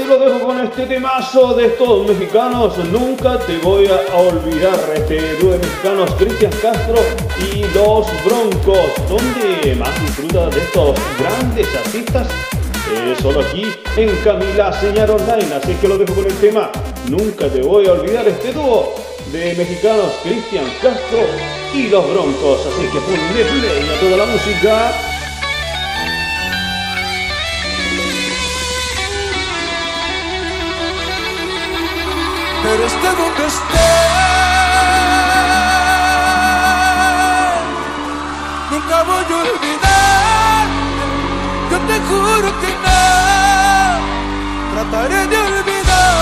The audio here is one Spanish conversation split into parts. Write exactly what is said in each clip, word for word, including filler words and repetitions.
te lo dejo con este temazo de estos mexicanos. Nunca te voy a olvidar. Este dúo de mexicanos, Cristian Castro y Los Broncos. ¿Dónde más disfrutas de estos grandes artistas? Eh, solo aquí en Camila Señal Online. Así que lo dejo con el tema Nunca te voy a olvidar. Este dúo de mexicanos, Cristian Castro y Los Broncos. Así que ponle play a toda la música. Pero esté donde esté, nunca voy a olvidar. Yo te juro que no, trataré de olvidarte.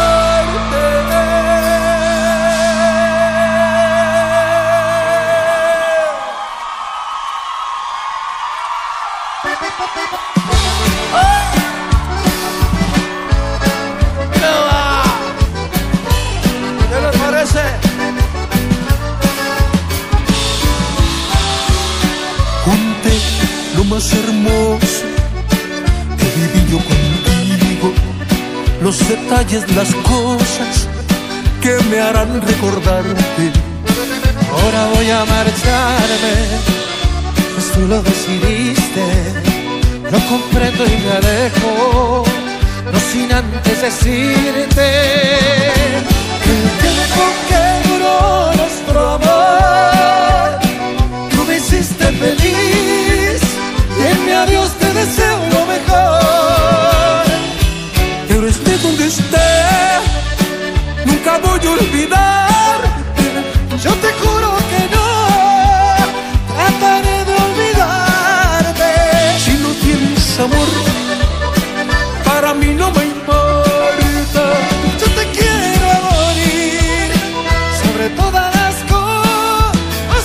Junté lo más hermoso que viví yo contigo, los detalles, las cosas que me harán recordarte. Ahora voy a marcharme, pues tú lo decidiste. Lo comprendo y me alejo, no sin antes decirte que el tiempo que duró nuestro amor, tú me hiciste feliz y en mi adiós te deseo lo mejor. Pero esté donde esté, nunca voy a olvidarte. Yo te juro que no, trataré de olvidarte. Si no tienes amor, para mí no me importa. Yo te quiero morir sobre todas las cosas.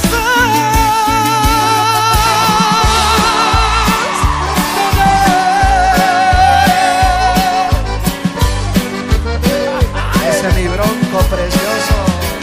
Ese es mi Bronco precioso.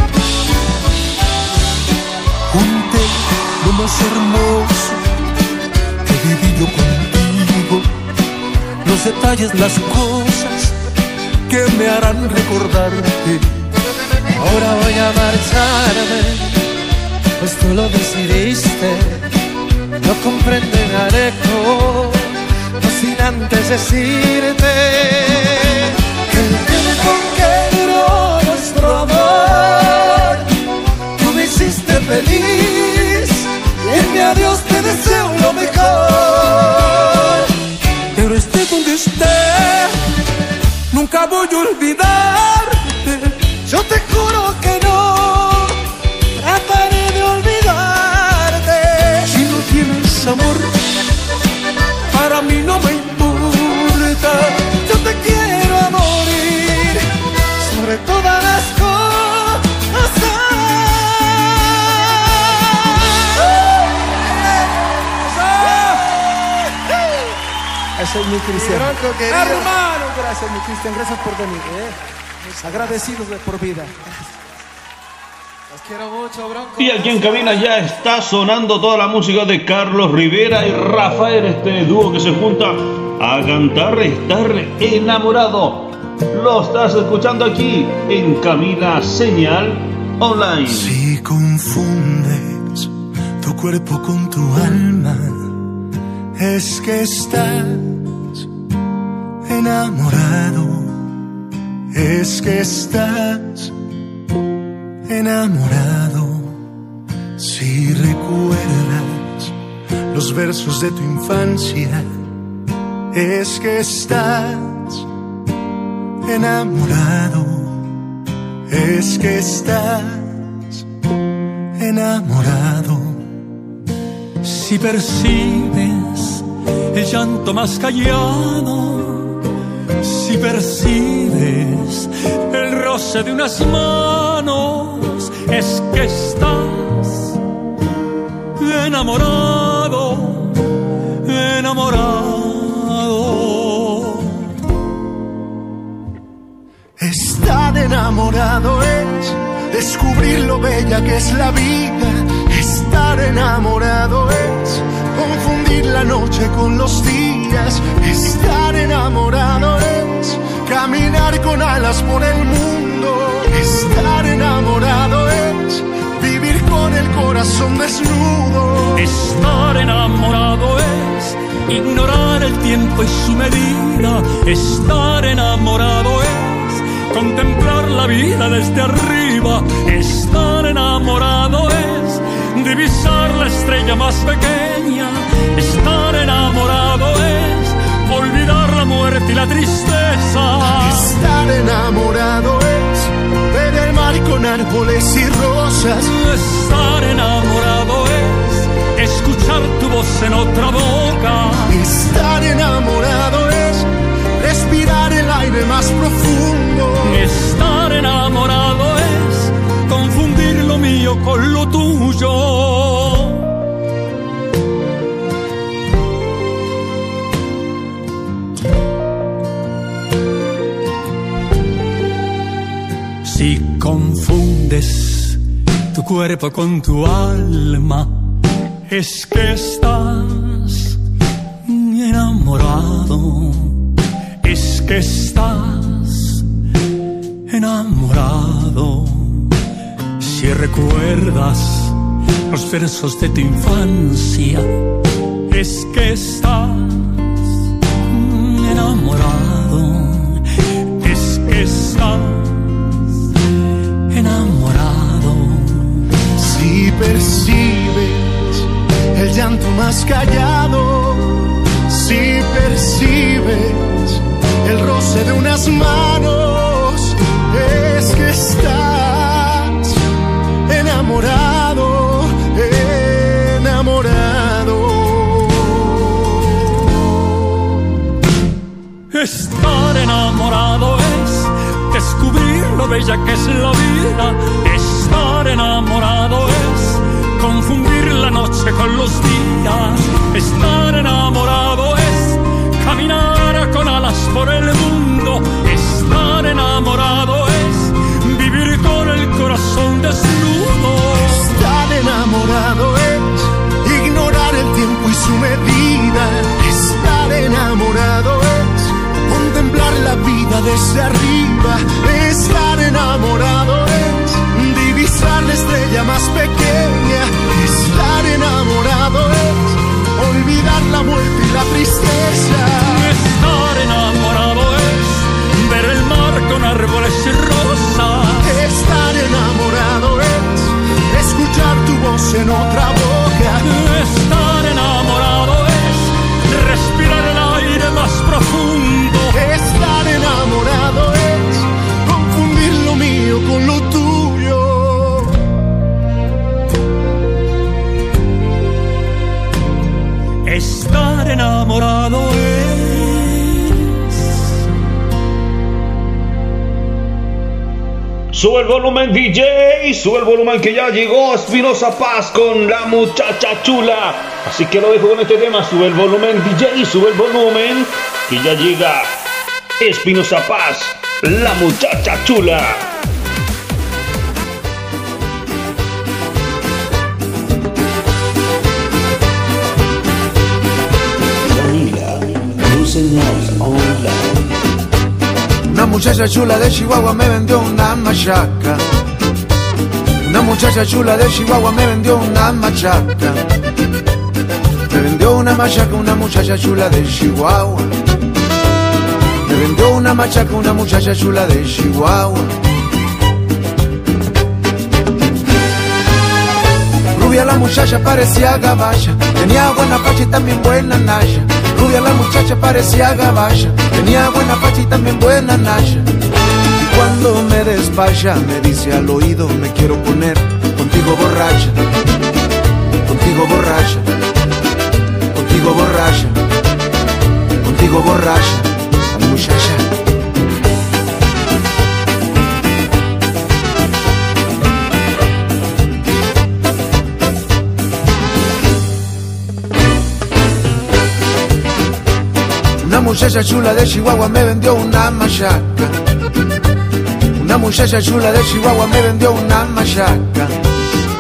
Junté lo más hermoso que viví yo contigo, los detalles, las cosas que me harán recordarte. Ahora voy a marcharme, pues tú lo decidiste. Lo comprendo y me alejo, no sin antes decirte que el tiempo que duró nuestro amor, tú me hiciste feliz y en mi adiós te deseo lo mejor. Pero esté donde esté, nunca voy a olvidarte. Yo te juro que no, trataré de olvidarte. Si no tienes amor, para mí no me importa. Yo te quiero morir sobre todas las cosas. Ese es mi Cristian. Bronco querido. Hermano, gracias mi Cristian, gracias por venir. ¿eh? Agradecidos de por vida. Los quiero mucho, Bronco. Y aquí en cabina ya está sonando toda la música de Carlos Rivera y Rafael, este dúo que se junta a cantar Estar Enamorado. Lo estás escuchando aquí en Camila Señal Online. Si confundes tu cuerpo con tu alma, es que estás enamorado. Es que estás enamorado. Si recuerdas los versos de tu infancia, es que estás enamorado. Es que estás enamorado. Si percibes el llanto más callado, si percibes el roce de unas manos, es que estás enamorado, enamorado. Estar enamorado es descubrir lo bella que es la vida. Estar enamorado es confundir la noche con los días. estrellas. Estar enamorado es caminar con alas por el mundo. Estar enamorado es vivir con el corazón desnudo. Estar enamorado es ignorar el tiempo y su medida. Estar enamorado es contemplar la vida desde arriba. Estar enamorado es divisar la estrella más pequeña. Estar enamorado es olvidar la muerte y la tristeza. Estar enamorado es ver el mar con árboles y rosas. Estar enamorado es escuchar tu voz en otra boca. Estar enamorado es respirar el aire más profundo. Estar enamorado es confundir lo mío con lo tuyo. Si confundes tu cuerpo con tu alma, es que estás enamorado. Es que estás enamorado. Si recuerdas los versos de tu infancia, es que estás enamorado. Es que estás enamorado. Si percibes el llanto más callado, si percibes el roce de unas manos, es que estás enamorado, enamorado. Estar enamorado es descubrir lo bella que es la vida. Estar enamorado es confundir la noche con los días. Estar enamorado es caminar con alas por el mundo. Estar enamorado es vivir con el corazón desnudo. Estar enamorado es ignorar el tiempo y su medida. Estar enamorado es contemplar la vida desde arriba. Estar enamorado es divisar la estrella más pequeña. Estar enamorado es olvidar la muerte y la tristeza. Estar enamorado es ver el mar con árboles y rosas. Estar enamorado es escuchar tu voz en otra boca. Estar enamorado es respirar el aire más profundo. Estar enamorado es confundir lo mío con lo tuyo. Estar enamorado es. Sube el volumen, D J, sube el volumen que ya llegó Espinosa Paz con La Muchacha Chula. Así que lo dejo con este tema, sube el volumen, D J, sube el volumen que ya llega Espinosa Paz, La Muchacha Chula. Una muchacha chula de Chihuahua me vendió una machaca. Una muchacha chula de Chihuahua me vendió una machaca. Me vendió una machaca una muchacha chula de Chihuahua. Me vendió una machaca una muchacha chula de Chihuahua. Rubia la muchacha parecía gabacha, tenía buena facha y también buena naya. Rubia la muchacha parecía gabacha, tenía buena facha y también buena naya. Y cuando me despacha me dice al oído, me quiero poner contigo borracha, contigo borracha, contigo borracha, contigo borracha, muchacha. Una muchacha chula de Chihuahua me vendió una machaca. Una muchacha chula de Chihuahua me vendió una machaca.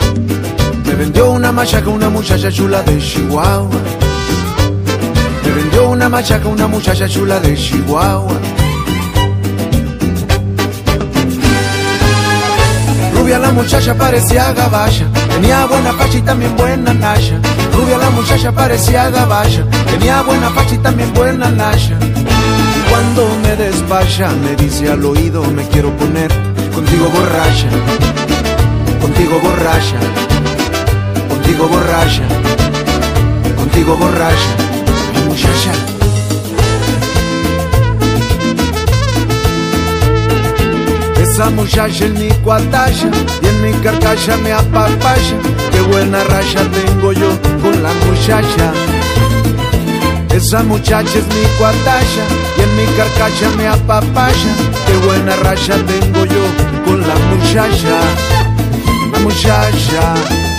Me vendió una machaca una muchacha chula de Chihuahua. Me vendió vendió una machaca una muchacha chula de Chihuahua. Rubia la muchacha parecía gabacha, tenía buena facha y también buena nasha. Rubia la muchacha parecía gabacha, tenía buena facha y también buena nasha. Y cuando me despacha me dice al oído, me quiero poner contigo borracha, contigo borracha, contigo borracha, contigo borracha, muchacha. Esa muchacha en mi cuatacha y en mi carcacha me apapacha. Qué buena racha tengo yo con la muchacha. Esa muchacha es mi cuatacha y en mi carcacha me apapacha. Qué buena racha tengo yo con la muchacha, la muchacha.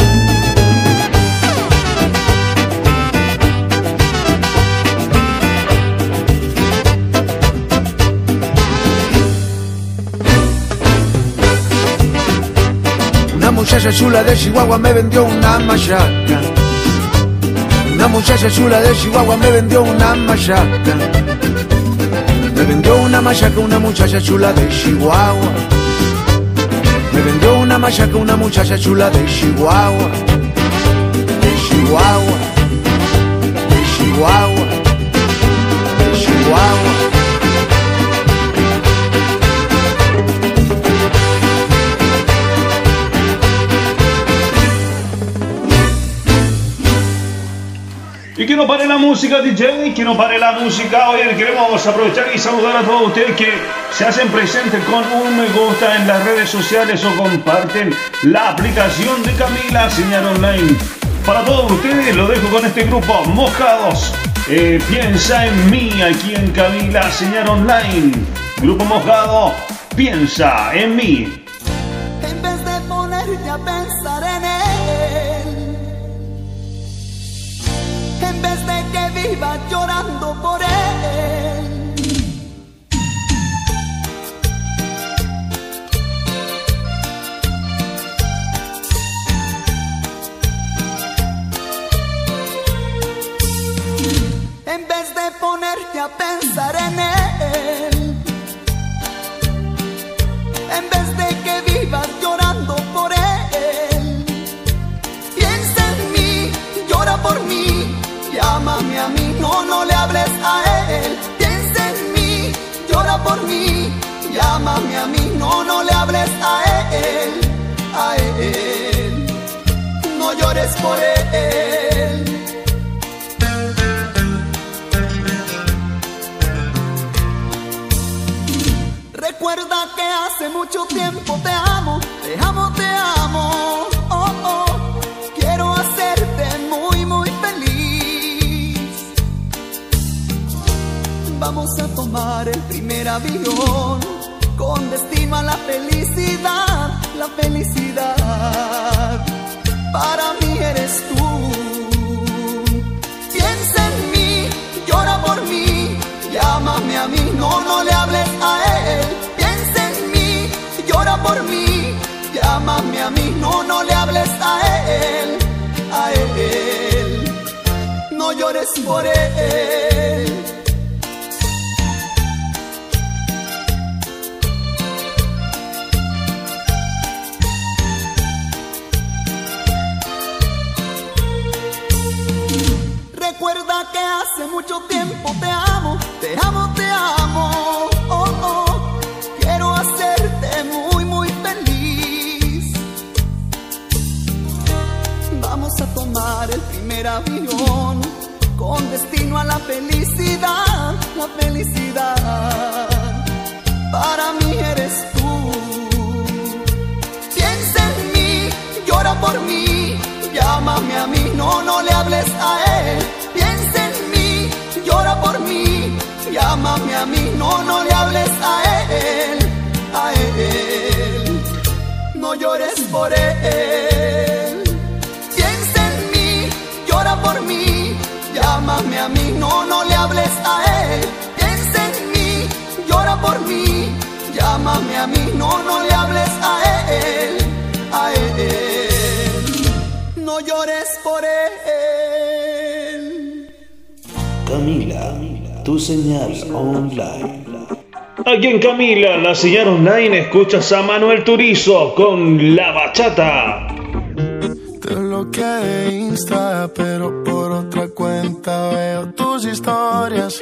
Una muchacha chula de Chihuahua me vendió una machaca. Una muchacha chula de Chihuahua me vendió una machaca. Me vendió una machaca una muchacha chula de Chihuahua. Me vendió una machaca una muchacha chula de Chihuahua. De Chihuahua, de Chihuahua, de Chihuahua. Y que no pare la música, D J, que no pare la música. Hoy queremos aprovechar y saludar a todos ustedes que se hacen presentes con un me gusta en las redes sociales o comparten la aplicación de Camila Señal Online. Para todos ustedes lo dejo con este grupo, Mojados. Eh, piensa en mí aquí en Camila Señal Online. Grupo Mojado, piensa en mí. En vez de ponerte a pensar en él, en vez de que viva llorando por él, en vez de ponerte a pensar en él, en vez de que vivas llorando por él, piensa en mí, llora por mí. Llámame a mí, no, no le hables a él. Piensa en mí, llora por mí. Llámame a mí, no, no le hables a él, a él. No llores por él. Recuerda que hace mucho tiempo te amo, te amo, te amo. Oh, oh. Quiero hacerte muy, muy feliz. Vamos a tomar el primer avión con destino a la felicidad, la felicidad. Para mí eres tú. Piensa en mí, llora por mí. Llámame a mí, no, no le hables a él. Piensa en mí, llora por mí. Llámame a mí, no, no le hables a él, a él. No llores por él. Recuerda que hace mucho tiempo te amo, te amo, te amo. Oh, oh. Quiero hacerte muy, muy feliz. Vamos a tomar el primer avión con destino a la felicidad, la felicidad. Para mí eres tú. Piensa en mí, llora por mí. Llámame a mí, no, no le hables a él. Piensa en mí, llora por mí. Llámame a mí, no, no le hables a él, a él. No llores por él. Piensa en mí, llora por mí. Llámame a mí, no, no le hables a él. Piensa en mí, llora por mí. Llámame a mí, no, no le hables a él, a él. No llores por él. Camila, tu señal online. Aquí en Camila, la señal online, escuchas a Manuel Turizo con La Bachata. Te bloqueé de Insta, pero por otra cuenta veo tus historias.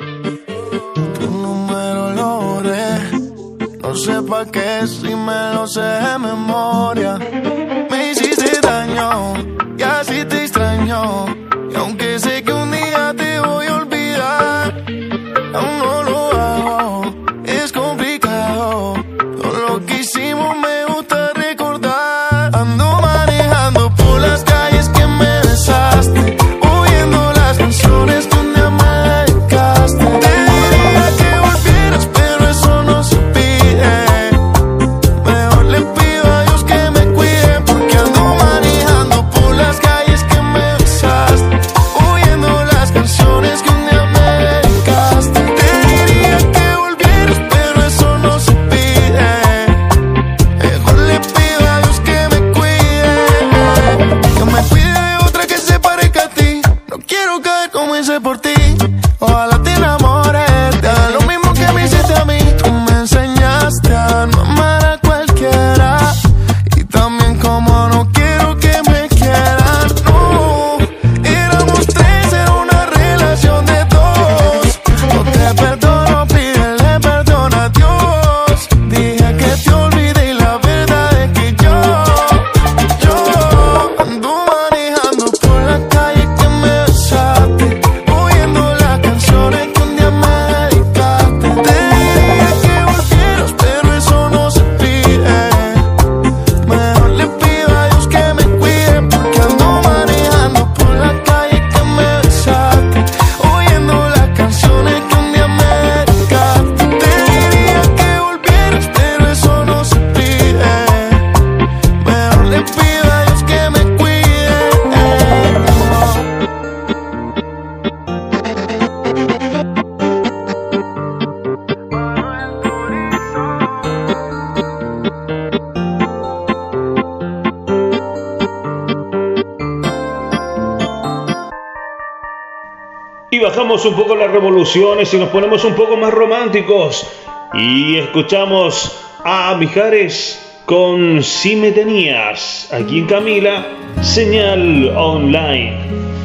Tu número lo borré, no sé pa' qué si me lo sé de memoria. Me hiciste daño y así te extraño, y aunque sé que un día te voy a olvidar, aún no lo hago, es complicado. Todo lo que hicimos me gusta recordar. Ando manejando por las calles que me besaste, oyendo las canciones que un día me dedicaste. Te diría que volvieras, pero eso no se pide. Mejor le pido a Dios que me cuide, porque ando manejando por las calles que me besaste, oyendo las canciones que un día me dedicaste. Te diría que volvieras, pero eso no se pide. Mejor le pido a Dios que me cuide, que me cuide de otra que se parezca a ti. No quiero caer como hice por ti. Ojalá te enamores, te haga lo mismo que me hiciste a mí. Tú me enseñaste a no amar a cualquiera, y también como no quiero que me quieran. No, éramos tres, era una relación de dos. No te perdono, pídele perdón a Dios. Dije que te olvidé y la verdad es que yo, yo ando manejando por la calle que me besaste, oyendo las canciones que un día me dedicaste. Te diría que volvieras, pero eso no se pide. Mejor le pido a Dios que me cuide, porque ando manejando por la calle que me besaste, oyendo las canciones que un día me dedicaste. Te diría que volvieras, pero eso no se pide. Mejor le pido a Dios que me cuide. Y bajamos un poco las revoluciones y nos ponemos un poco más románticos. Y escuchamos a Mijares con Si Me Tenías. Aquí en Camila, señal online.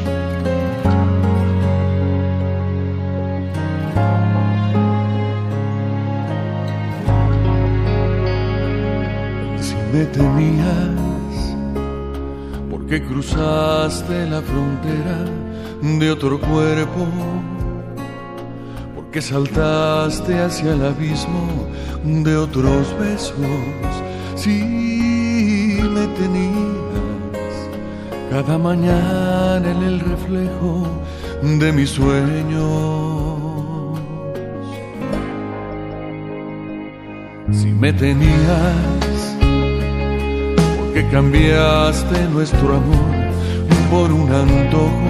Si me tenías, ¿por qué cruzaste la frontera de otro cuerpo? ¿Por qué saltaste hacia el abismo de otros besos? Si me tenías cada mañana en el reflejo de mis sueños. Si me tenías, ¿por qué cambiaste nuestro amor por un antojo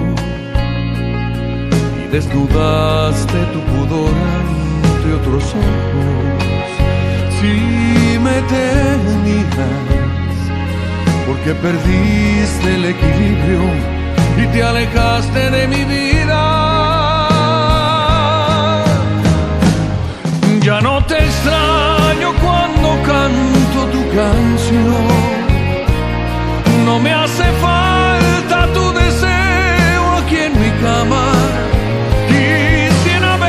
y desnudaste tu pudor ante otros ojos? Si me tenías, ¿por qué perdiste el equilibrio y te alejaste de mi vida? Ya no te extraño cuando canto tu canción, no me hace falta tu deseo aquí en mi cama. Quisiera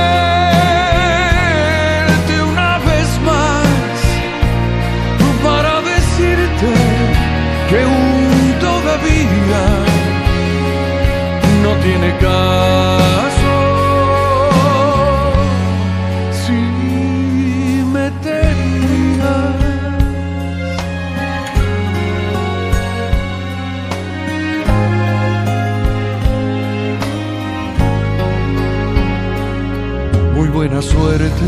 verte una vez más para decirte que aún todavía no tiene caso. Si me tenías, muy buena suerte,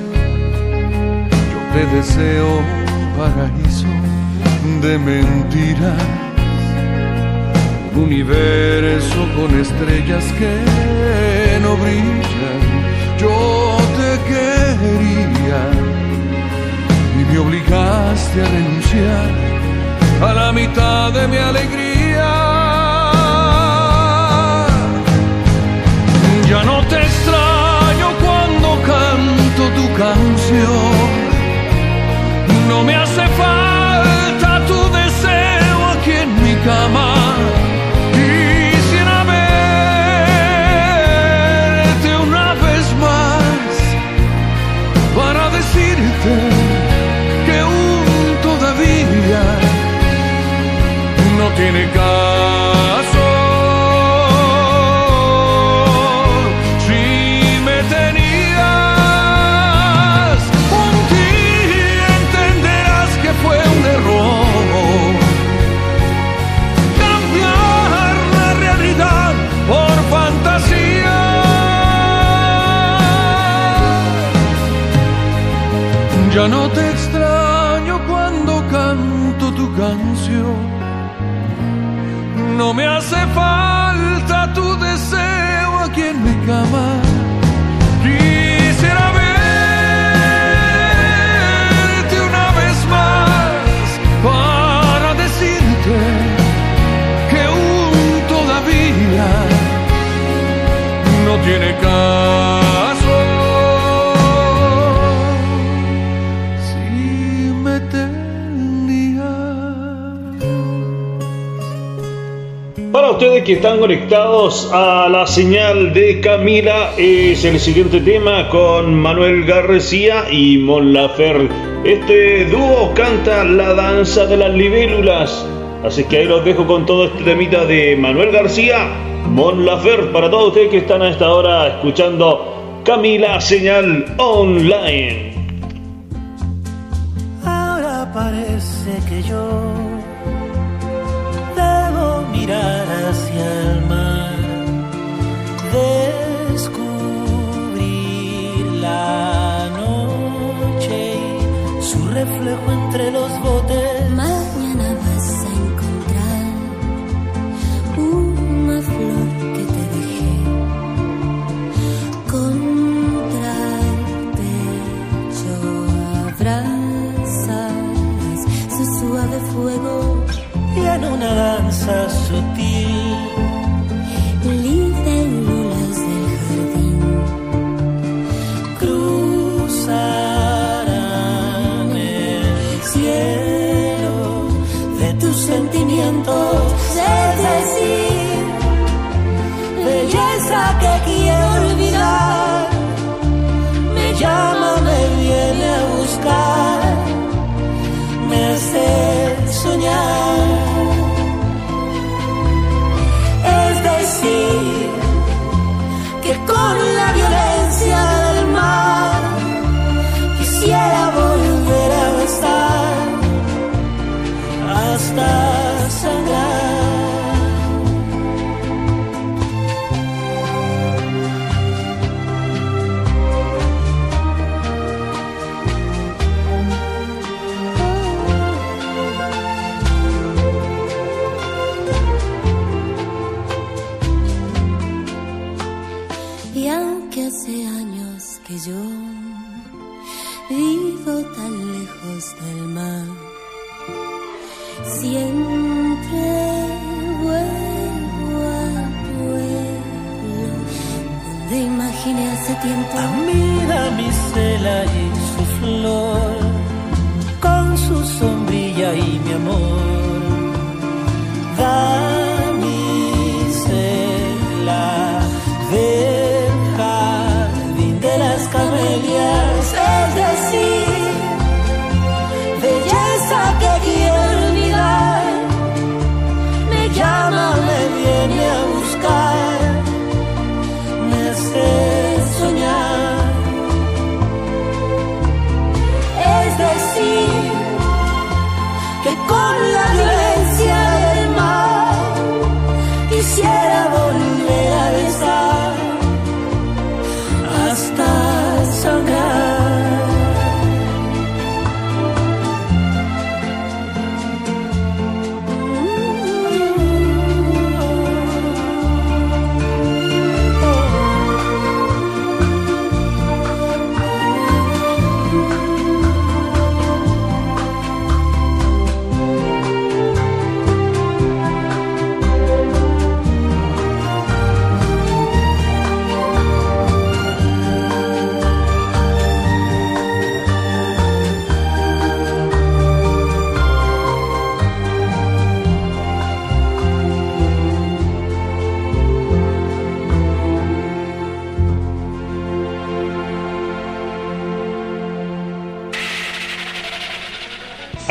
yo te deseo un paraíso de mentiras, un universo con estrellas que no brillan. Yo te quería y me obligaste a renunciar a la mitad de mi alegría. No me hace falta tu deseo aquí en mi cama. Quisiera verte una vez más para decirte que aún todavía no tiene caso. Si me tenías un día entenderás que fue un error cambiar la realidad por fantasía. Ya no te extraño cuando canto tu canción. No me hace falta tu deseo aquí en mi cama. Quisiera verte una vez más para decirte que aún todavía no tiene caso. Si me Para ustedes que están conectados a la señal de Camila, es el siguiente tema con Manuel García y Mon Laferte. Este dúo canta La danza de las libélulas. Así que ahí los dejo con todo este temita de Manuel García, Mon Laferte, para todos ustedes que están a esta hora escuchando Camila Señal Online. Ahora parece que yo debo mirar hacia el mar, descubrir la noche y su reflejo entre los botes. Mañana vas a encontrar una flor que te dejé contra el pecho. Abrazas su suave fuego y en una danza sutil, libélulas del jardín cruzarán el cielo de tus sentimientos. Es decir, Belleza que quiero olvidar, me llama, me viene a buscar, me hace soñar. Es decir, que con la violencia del mar quisiera volver a besar hasta sangrar. y aunque hace años que yo vivo tan lejos del mar, siempre vuelvo al pueblo donde imaginé hace tiempo. Mira mi cela y su flor, con su sombrilla y mi amor. Damisela del jardín de las camelias, es decir, belleza que quiero olvidar, me llama, me viene a buscar, me hace soñar. Es decir, que con la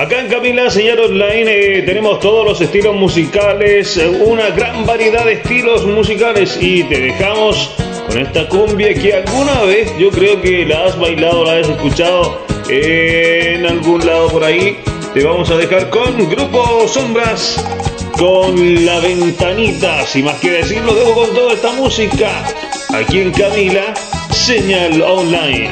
Acá en Camila, señal online, eh, tenemos todos los estilos musicales, eh, una gran variedad de estilos musicales, y te dejamos con esta cumbia que alguna vez yo creo que la has bailado, la has escuchado eh, en algún lado por ahí. Te vamos a dejar con Grupo Sombras, con La Ventanita. Sin más que decir, lo dejo con toda esta música aquí en Camila, señal online.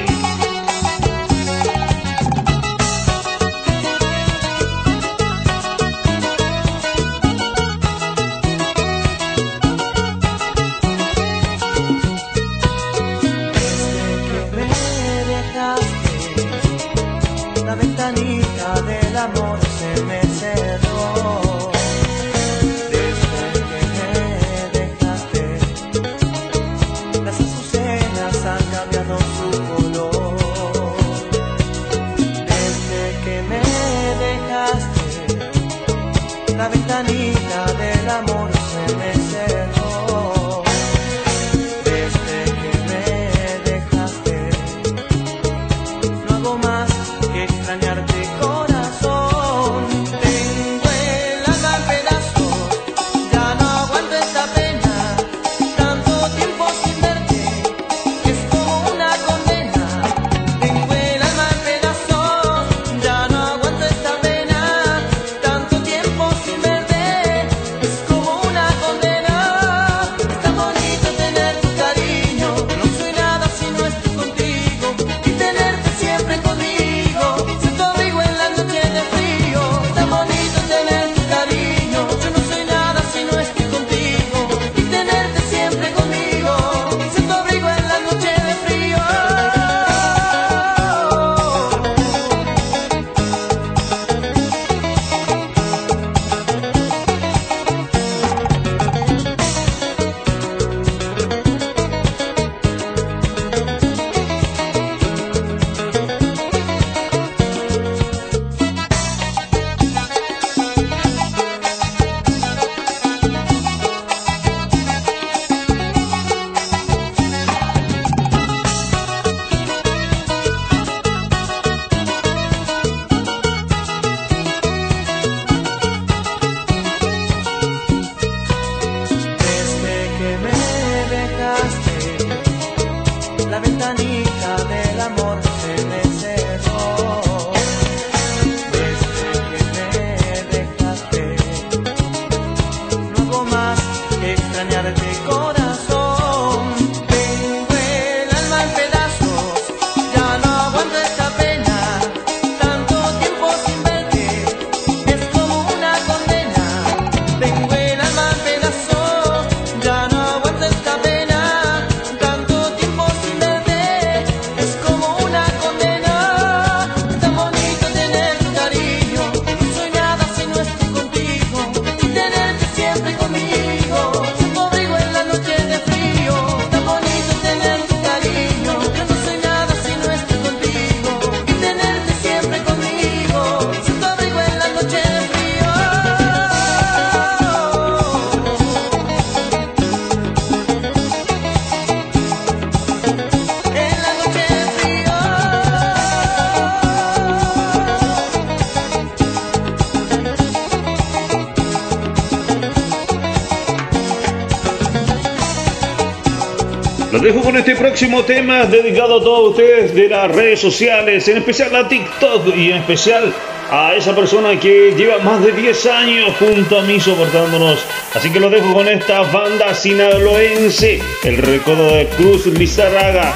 Los dejo con este próximo tema dedicado a todos ustedes de las redes sociales, en especial a TikTok y en especial a esa persona que lleva más de diez años junto a mí soportándonos. Así que los dejo con esta banda sinaloense, el Recodo de Cruz Lizarraga,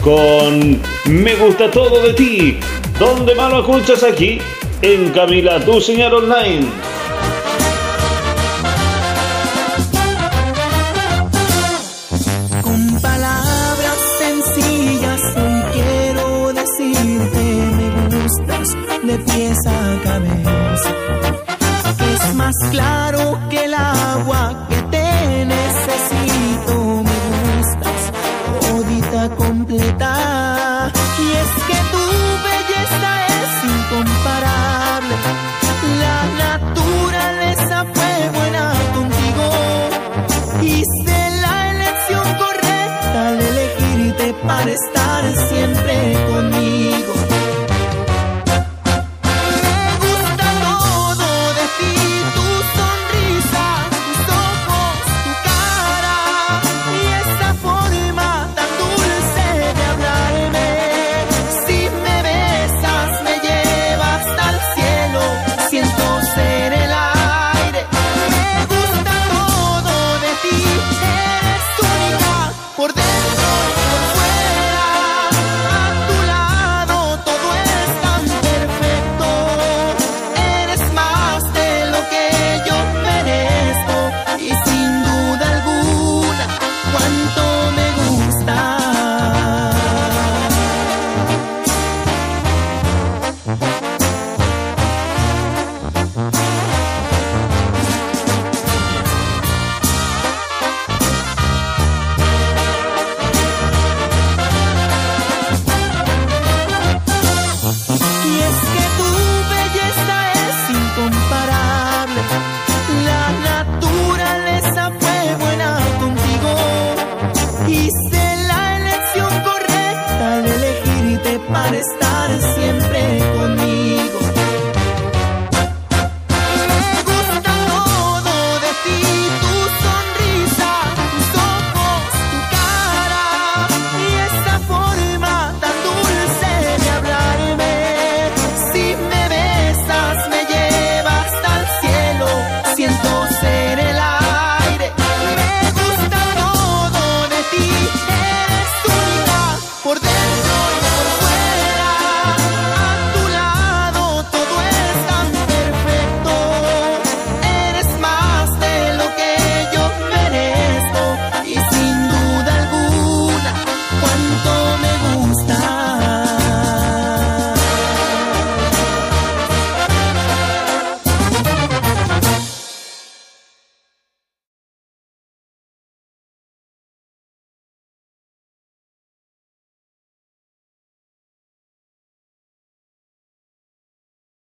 con Me Gusta Todo de Ti. ¿Dónde más lo escuchas? Aquí en Camila, tu señal online. De pies a cabeza, es más claro que el agua